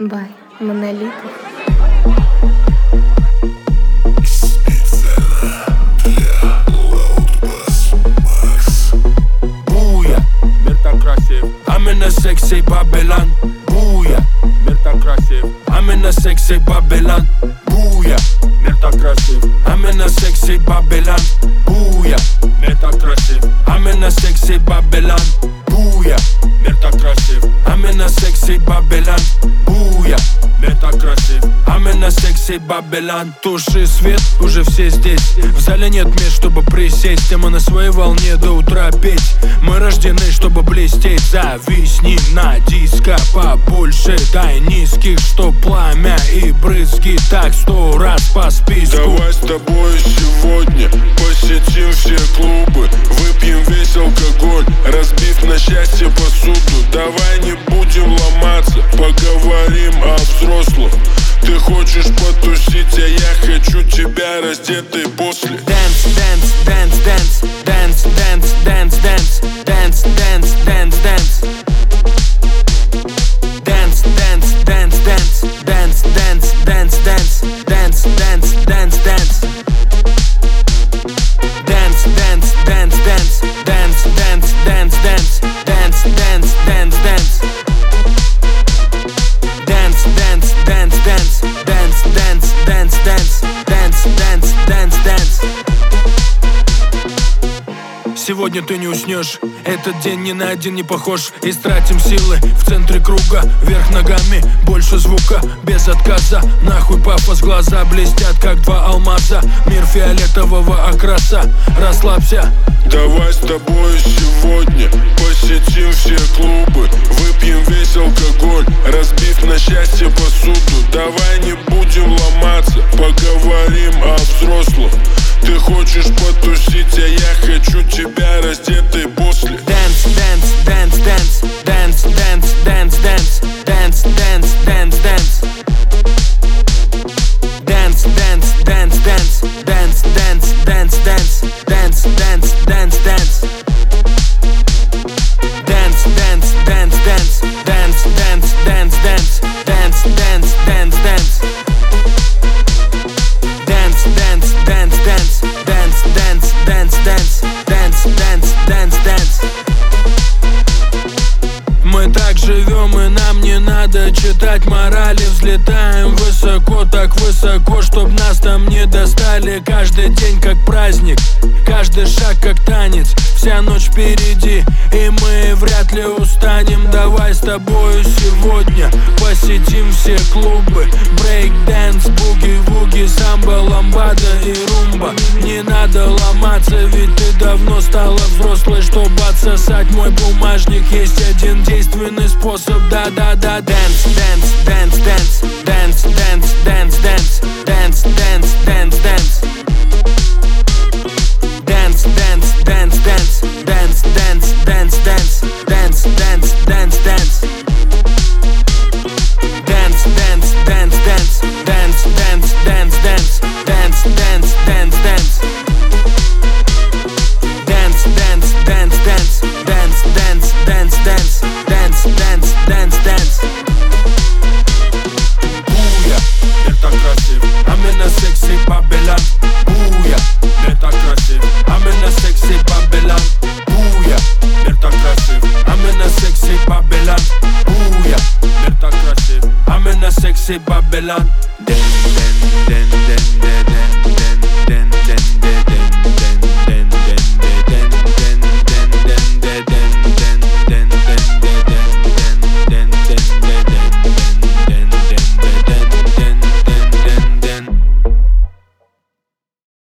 Бай, Монолитов. Буя, мир так красив, а мене секси Бабелан. Буя, мир так красив, а мене секси Бабелан. Буя, мир так красив, а мене секси Бабелан. Буя, мир так красив, а мене секси Бабелан. Буя, мир так красив, а мене секси Бабелан. Буя, мир так красив, а мене секси Бабелан. Туши свет, уже все здесь. В зале нет мест, чтобы присесть, а мы на своей волне до утра петь. Мы рождены, чтобы блестеть. Зависни на диско побольше, дай низких, что пламя и брызги так 100 раз по списку. Давай с тобой сегодня посетим все клубы, выпьем весь алкоголь, разбив на счастье посуду. Давай не будем ломаться, поговорим о взрослых. Ты хочешь потусить, а я хочу тебя раздетой после. Dance, dance, dance, dance, dance, dance, dance, dance, dance, dance, dance, dance. Dance, dance, dance, dance, dance, dance, dance, dance, dance, dance, dance, dance. Dance, dance, dance, dance, dance, dance, dance, dance, dance, dance, dance, dance. Dance, dance, dance, dance, dance, dance, dance, dance, dance, dance, dance, dance. Сегодня ты не уснешь, этот день ни на один не похож. Истратим силы в центре круга, вверх ногами, больше звука, без отказа. Нахуй пафос, глаза блестят, как два алмаза. Мир фиолетового окраса, расслабься. Давай с тобой сегодня посетим все клубы, выпьем весь алкоголь, разбив на счастье посуду. Давай не будем ломаться, поговорим о взрослых. Ты хочешь потусить, а я хочу тебя раздетой после. Dance, dance, dance, dance, dance, dance, dance, dance, dance, dance, dance, dance. Dance, dance, dance, dance, dance, dance, dance, dance, dance, dance, dance, dance. Dance, dance, dance, dance, dance, dance, dance, dance, dance, dance, dance, dance. Dance, dance, dance, dance, dance, dance, dance, dance, dance, dance, dance, dance. Мы так живем, и нам не надо читать морали. Взлетаем высоко, так высоко, чтоб нас там не достали. Каждый день как праздник, каждый шаг как танец. Вся ночь впереди, и мы вряд ли устанем. Давай с тобою сегодня посетим все клубы. Брейк-дэнс, буги-вуги, самбо, ламбада и румба. Не надо ломаться, ведь ты давно стала взрослой, чтобы отсосать мой бумажник. Есть один действенный способ, да-да-да. Dance, dance, dance, dance, dance, dance, dance, dance, dance, dance, dance, dance. Dance, dance, dance, dance, dance, dance, dance, dance, dance, dance, dance, dance. Dance, dance, dance, dance, dance, dance, dance, dance, dance, dance, dance, dance. Dance, dance, dance, dance, dance, dance, dance, dance, dance, dance, dance, dance. Буя, мир так красив, а мене секси Бабелан. Буя, мир так красив, а мене секси Бабелан. Буя, мир так красив, а мене секси Бабелан. Буя, мир так красив, а мене секси Бабелан. Den, den, den, den.